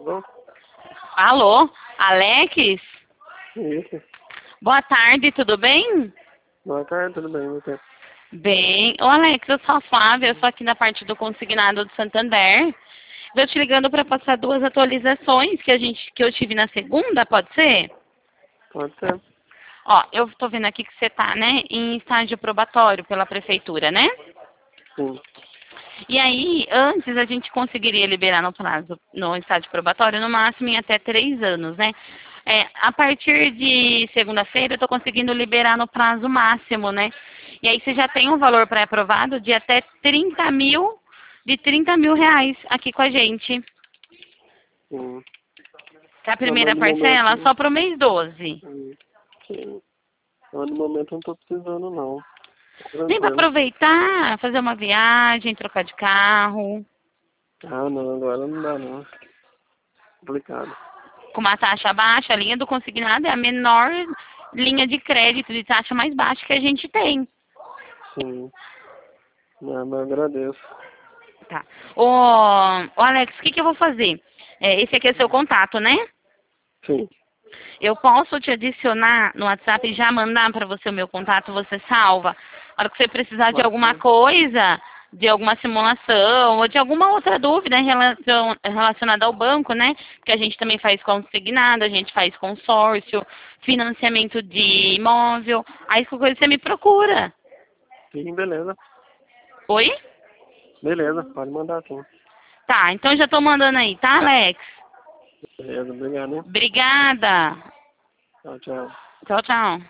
Alô? Alô, Alex? Isso. Boa tarde, tudo bem? Boa tarde, tudo bem, você? Bem. Ô Alex, eu sou a Flávia, eu sou aqui da parte do consignado do Santander. Estou te ligando para passar duas atualizações que eu tive na segunda, pode ser? Pode ser. Ó, eu estou vendo aqui que você está, né, em estágio probatório pela prefeitura, né? Sim. E aí, antes a gente conseguiria liberar no prazo, no estágio probatório, no máximo em até 3 anos, né? A partir de segunda-feira eu estou conseguindo liberar no prazo máximo, né? E aí você já tem um valor pré-aprovado de até 30 mil, de 30 mil reais aqui com a gente. Sim. Que a Não, primeira mas no parcela momento. só para o mês 12. Sim. Mas no momento eu não tô precisando, não. Nem para Tranquilo. aproveitar, fazer uma viagem, trocar de carro, Ah, não, agora não dá, não. Complicado. com uma taxa baixa, a linha do consignado é a menor linha de crédito de taxa mais baixa que a gente tem. Sim. Não, mas eu agradeço. Tá. Ô Alex, o que eu vou fazer? Esse aqui é seu contato, né? Sim. Eu posso te adicionar no WhatsApp e já mandar para você o meu contato, você salva. Na hora que você precisar de Pode alguma ser. coisa, de alguma simulação ou de alguma outra dúvida relacionada ao banco, né? Que a gente também faz consignado, a gente faz consórcio, financiamento de imóvel. Aí qualquer coisa você me procura. Sim, beleza. Oi? Beleza, pode mandar sim. Tá, então eu já tô mandando aí, tá, Alex? Beleza, obrigado, hein? Obrigada. Tchau, tchau. Tchau, tchau.